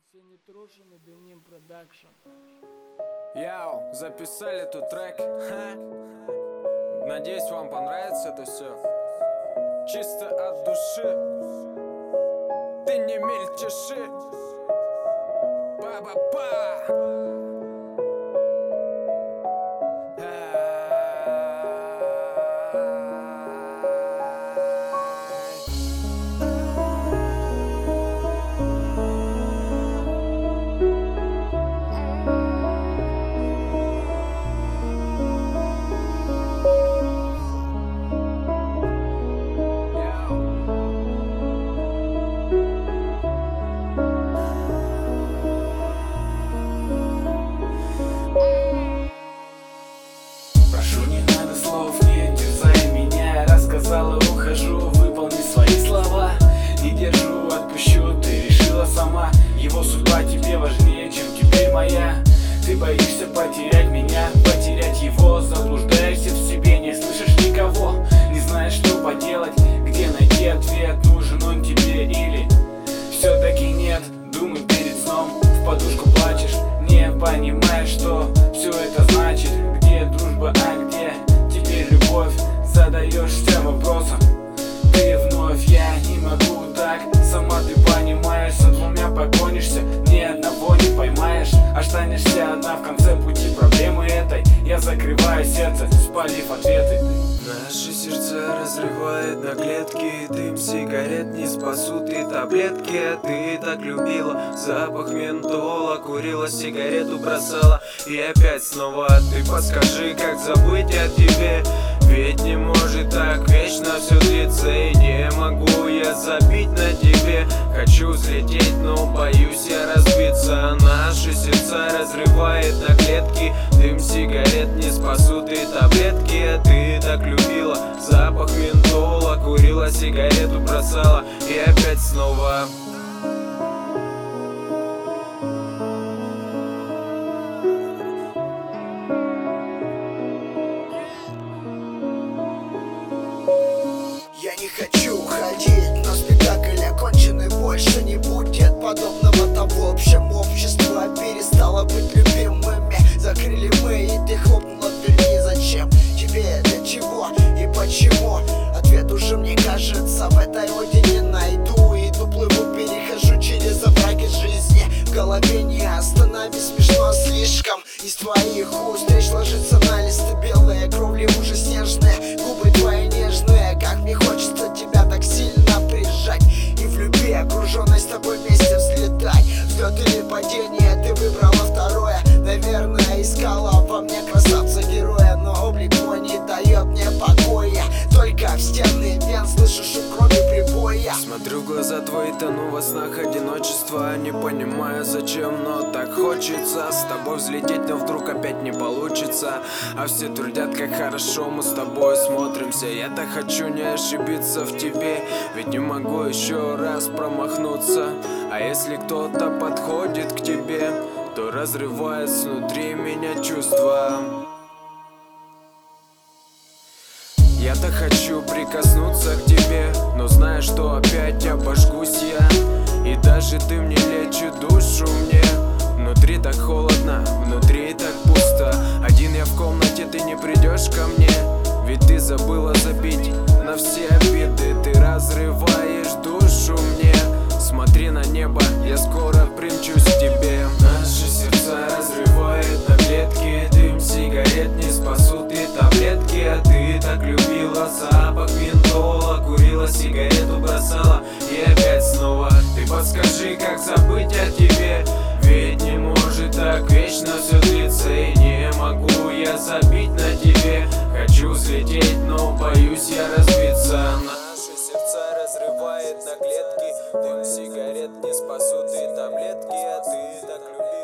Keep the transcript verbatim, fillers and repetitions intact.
Арсений Трушин и Деним Продакшн. Яу, записали тут трек. Ха. Надеюсь, вам понравится это все. Чисто от души. Ты не мельчеши. Ба-ба-ба. Ухожу, выполни свои слова. Не держу, отпущу, ты решила сама. Его судьба тебе важнее, чем теперь моя. Ты боишься потерять меня, потерять его. Заблуждаешься в себе, не слышишь никого. Не знаешь, что поделать, где найти ответ. Нужен он тебе или все-таки нет. Думай перед сном, в подушку плачешь, не понимаешь, что все это значит. Где дружба, а где теперь любовь? Задаешься вопросом ты вновь. Я не могу так, сама ты понимаешь. За двумя погонишься, ни одного не поймаешь. Останешься одна в конце пути проблемы этой. Я закрываю сердце, спалив ответы. Наши сердца разрывает на клетки. Дым сигарет не спасут и таблетки. Ты так любила запах ментола, курила сигарету, бросала и опять снова. Ты подскажи, как забыть о тебе. Ведь не может так вечно все длиться. И не могу я забить на тебе. Хочу взлететь, но боюсь я разбиться. Наши сердца разрывает на клетки. Дым сигарет не спасут и таблетки. Ты так любила запах ментола, курила сигарету, бросала и опять снова. Я не хочу уходить, но спектакль окончен и больше не будет подобного. Там в общем общество перестало быть любимыми. Закрыли мы, и ты хлопнула дверьми. Зачем тебе, для чего и почему? Ответ уже, мне кажется, в этой оде не найду. Иду, плыву, перехожу через овраги жизни. В голове не остановись, смешно слишком. Из твоих уст речь ложится на листы белые. Кровли уже снежные, губы твои нежные. Как мне хочется тебя так сильно прижать и в любви, окруженной с тобой вместе взлетать. Взлет или падение, ты выбрала второе. Наверное, искала во мне красавца-героя, но облик мой не дает мне покоя. Только в стены вен слышу шум крови прибоя. Смотрю в глаза твои, тону во снах одиночества. Не понимаю зачем, но так хочется с тобой взлететь, но вдруг опять не получится. А все трудят, как хорошо мы с тобой смотримся. Я так хочу не ошибиться в тебе, ведь не могу еще раз промахнуться. А если кто-то подходит к тебе, то разрывает снутри меня чувства. Я так хочу прикоснуться к тебе, но знаю, что опять обожгусь я. И даже ты мне лечишь душу мне. Внутри так холодно, внутри так пусто. Один я в комнате, ты не придешь ко мне. Ведь ты забыла забить на все обиды. Ты разрываешь душу мне. Смотри на небо, я скоро примчусь к тебе. Наши сердца разрывает на клетки. Дым сигарет не спасут и таблетки. А ты так любила запах ментола, курила сигарету, бросала и опять снова. Ты подскажи, как забыть о тебе. Ведь не может так вечно все длиться. И не могу я забить на тебе. Хочу взлететь, но боюсь я разбиться. Наши сердца разрывает на клетки. Дым сигарет не спасут и таблетки. А ты так любишь.